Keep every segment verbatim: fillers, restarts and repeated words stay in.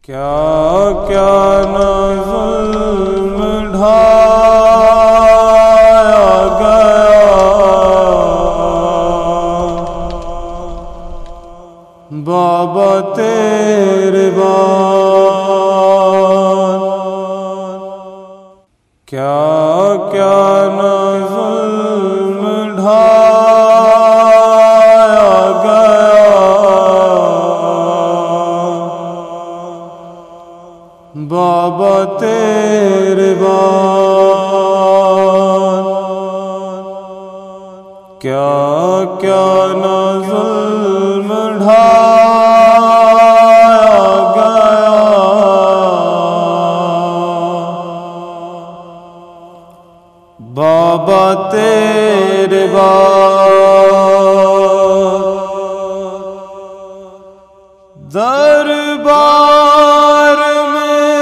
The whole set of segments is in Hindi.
क्या क्या न ज़ुल्म ढाया गया बाबा तेरे बाद। क्या क्या न ज़ुल्म ढाया गया बाबा तेरे बाद। क्या क्या न ज़ुल्म ढाया गया बाबा तेरे बाद। दरबार में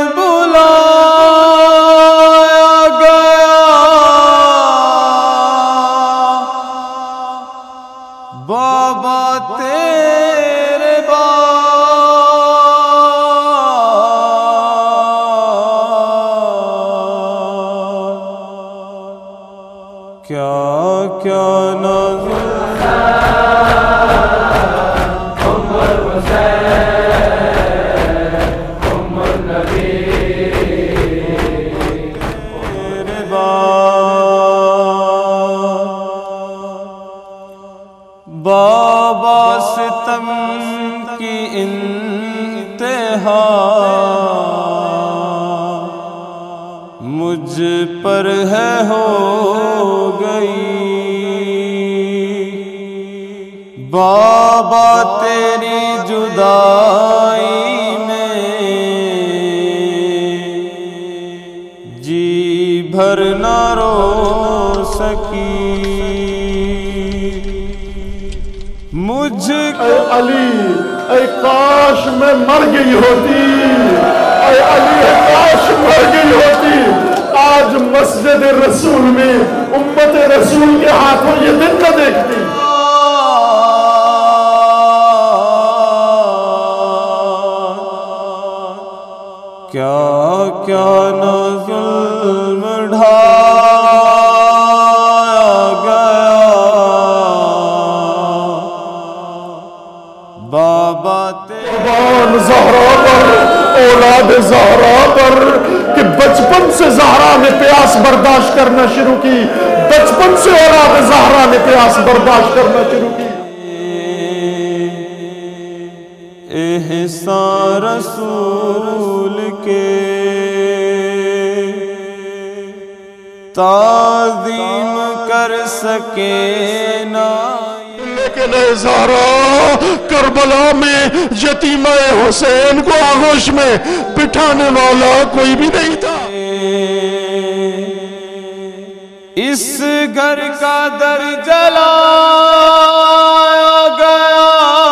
बुलाया गया बाबा तेरे बाद। क्या क्या न बाबा सितम की इंतहा मुझ पर है हो गई बाबा तेरी जुदाई में जी भर न रो सकी मुझ ऐ अली ऐ काश मैं मर गई होती, ऐ अली ऐ काश मर गई होती। आज मस्जिद रसूल में उम्मत रसूल के हाथों ये दिन न देखती। क्या क्या न ज़ुल्म ढाया गया बाबा तेरे ज़हरा पर औलाद ज़हरा पर कि बचपन से ज़हरा ने प्यास बर्दाश्त करना शुरू की, बचपन से औलाद ज़हरा ने प्यास बर्दाश्त करना शुरू की। एहसान रसूल के ताज़ीम कर सके ना लेकिन ज़हरा करबला में यतीमा हुसैन को आगोश में बिठाने वाला कोई भी नहीं था। इस घर का दर जलाया गया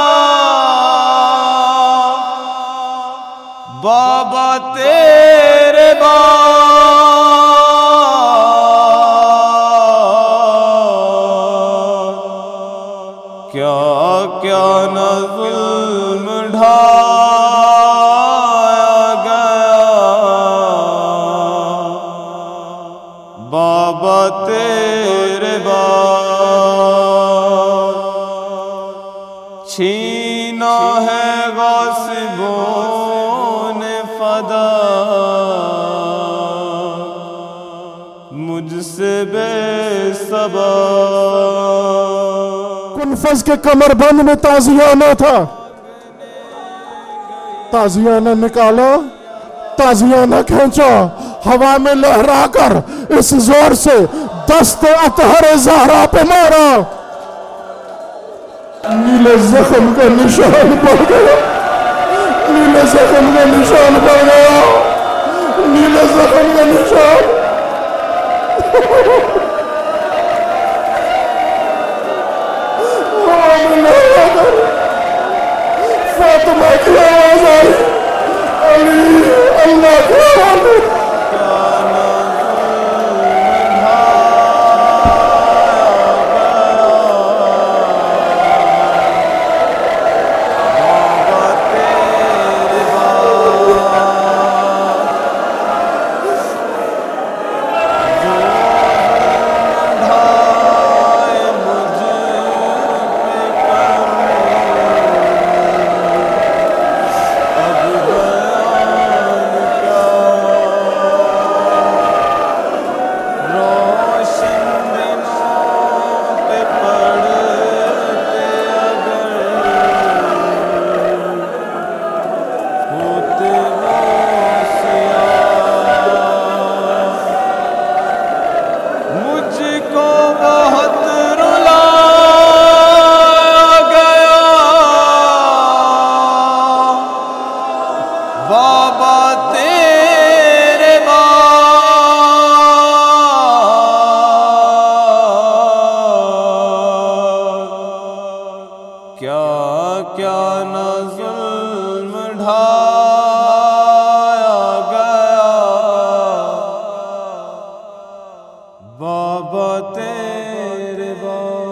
बाबा तेरे बाद। क्या क्या न ज़ुल्म ढाया गया बाबा तेरे बाद। छीना है गासिबों ने फदा मुझसे बेसबब। कुनफज के कमरबंद में ताजियाना था, ताजियाना निकाला, ताजियाना खींचा, हवा में लहरा कर इस जोर से दस्ते अतहर ज़हरा पे मारा। नीले जख्म का निशान पड़ गया, नीले जख्म का निशान पड़ गया, नीले जख्म का निशान। फातिमा की आवाज आई, अली अल्लाह की आवाज। बाबा तेरे बाद। बाबा तेरे बाद क्या क्या न जुल्म ढाया गया बाबा तेरे बाद।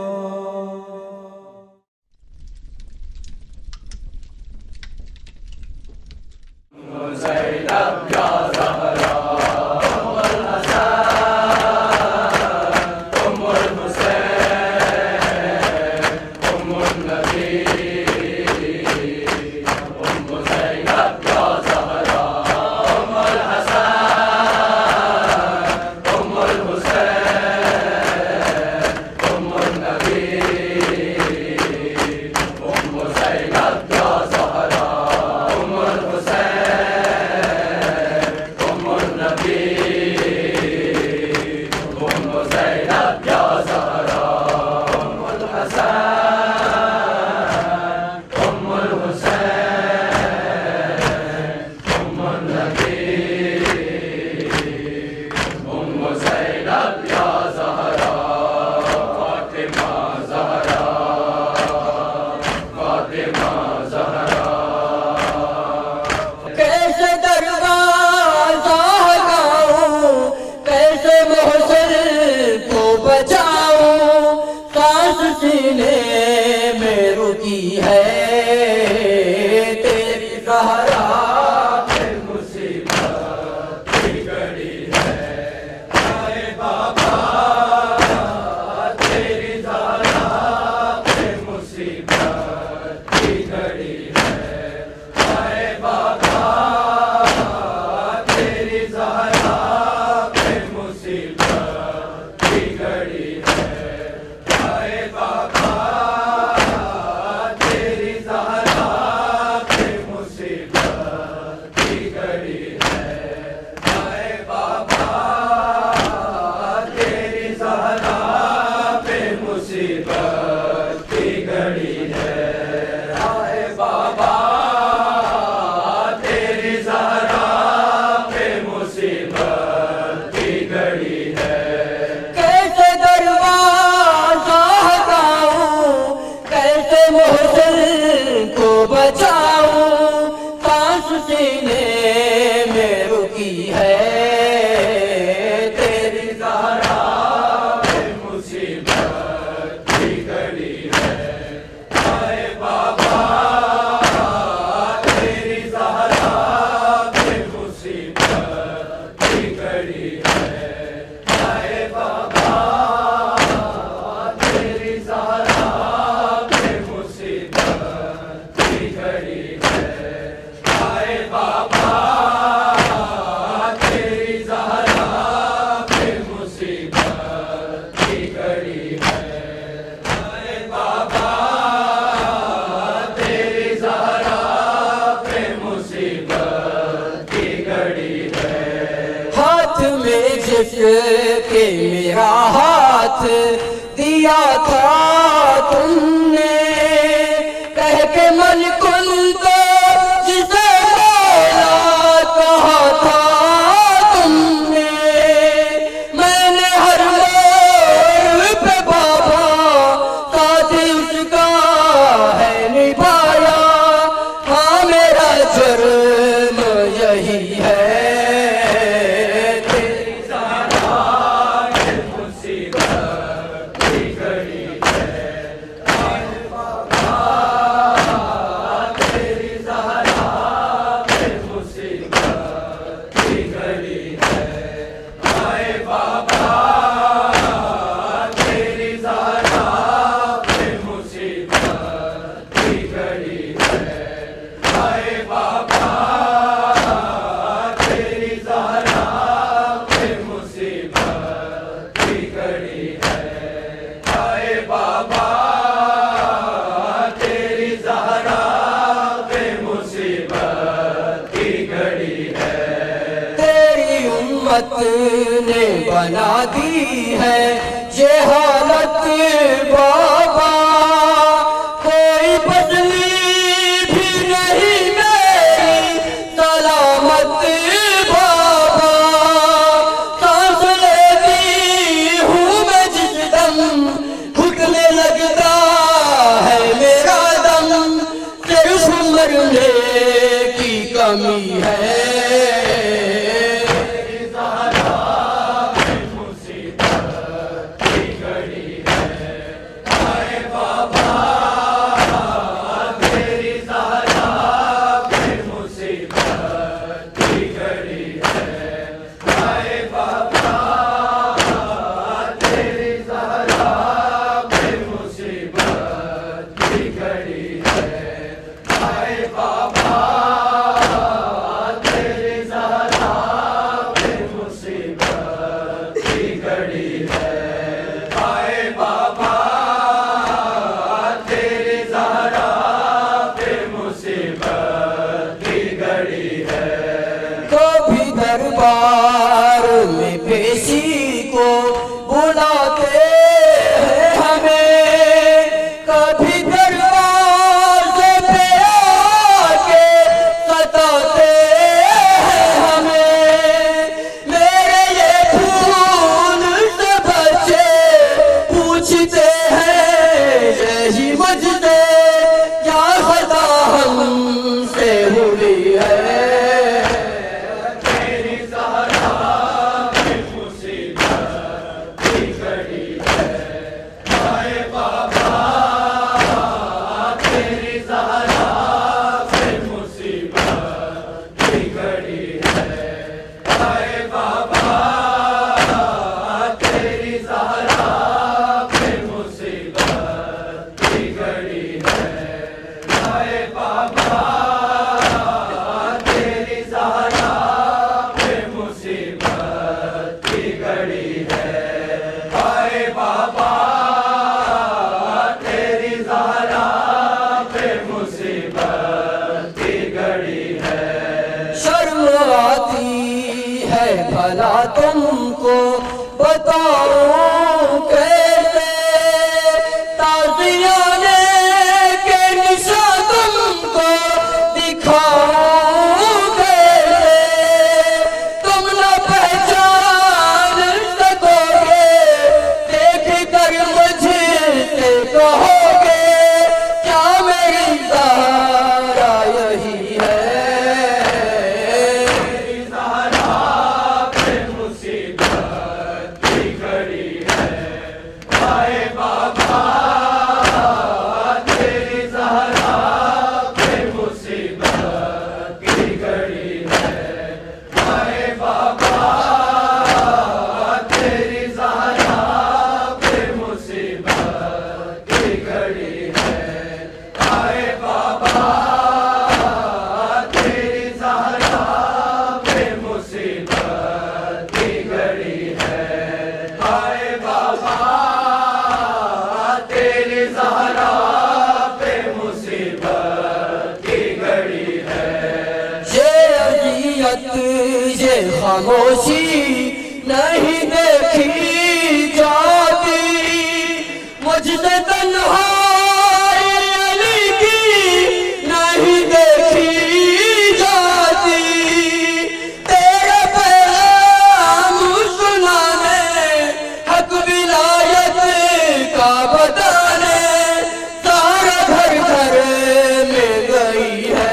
के मेरा हाथ दिया था तुमने, कह के मन कुल तो जिसे मौला कहा था तुमने। मैंने हर मोड़ पे बाबा साथ उसका है निभाया, हाँ मेरा जुर्म यही है। ने बना दी है ये हालत बाबा, कोई बदली भी नहीं मेरी है। कभी दरबार में पेशी को बुलाते हैं हमें, कभी दरबार पे आके सताते हैं हमें। मेरे ये फूल से बच्चे पूछते हैं यही मुझसे क्या खता हमसे हुई है। भला तुमको बताऊं कैसे, ताज़ियाने के निशान तुमको दिखाऊं कैसे। तुम न पहचान सकोगे, देख कर मुझसे कहोगे क्या मेरी ज़हरा यही है। ये खामोशी नहीं देखी जाती, मुझसे तन्हाई अली की नहीं देखी जाती। तेरे पैगाम सुनाने हक विलायत का बताने सारा घर घर में गई है।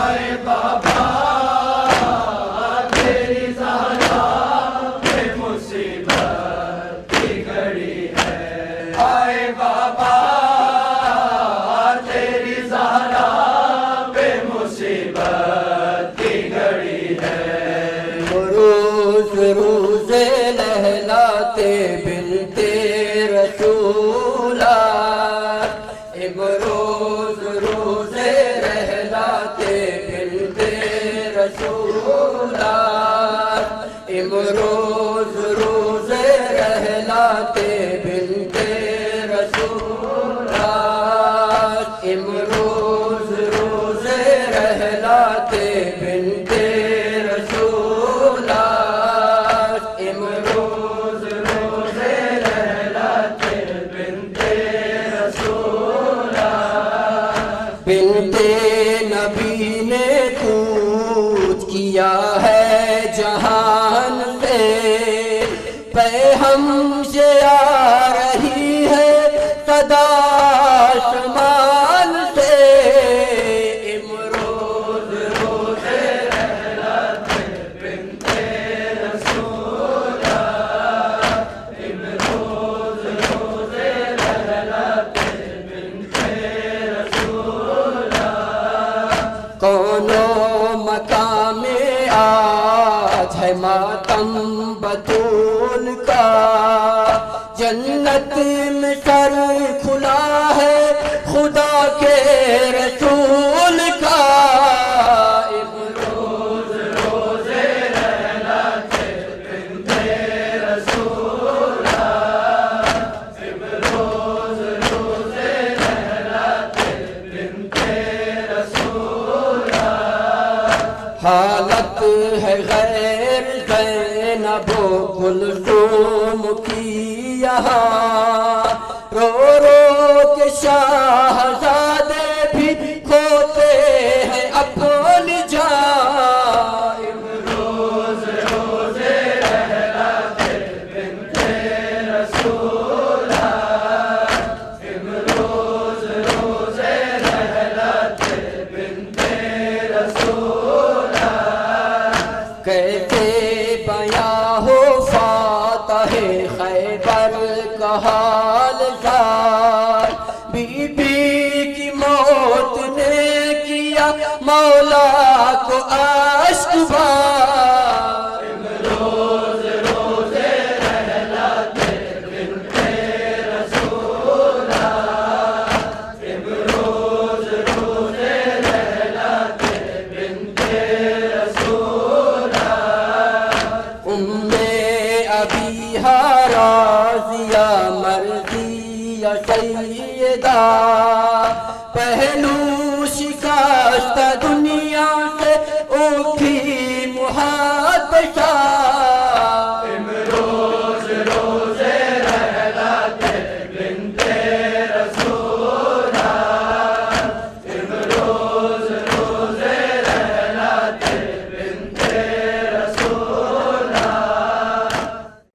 बिनते रसूला इमरोज रोज़े रहलाते बिनते रसूला इमरोज रोज़े रहलाते बिनते रसूला इमरोज रोज़े रहलाते बिनते रसूला इमरोज बिनते नबी ने कूच किया है जहान से पैहम से आ रही है सदा आसमान से इमरोज रोज़े रहलाते बिनते रसूला इमरोज रोज़े रहलाते बिनते कौनो मकामे आज है मातम बतूल का जन्नत में सर खुला है खुदा के रसूल का इमरोज रोज़े रहलाते बिनते रसूला इमरोज रोज़े रहलाते बिनते हालत है गैर ज़ैनबो कुलसूम की यहाँ रो रो के शाहज़ादे भी खोते हैं अपनी जान इमरोज रोज़े रहलाते बिनते रसूला इमरोज रोज़े रहलाते बिनते रसूला कैसे बयां हो फातहे खैबर का हाल ज़ार बीबी की मौत ने किया मौला को अश्क बार इमरोज रोज़े रहलाते बिनते रसूला इमरोज रोज़े रहलाते बिनते रसूला उम्मे अबीहा राज़िया मर्ज़िया सैयदा पहलू शिकस्त दुनिया से उठी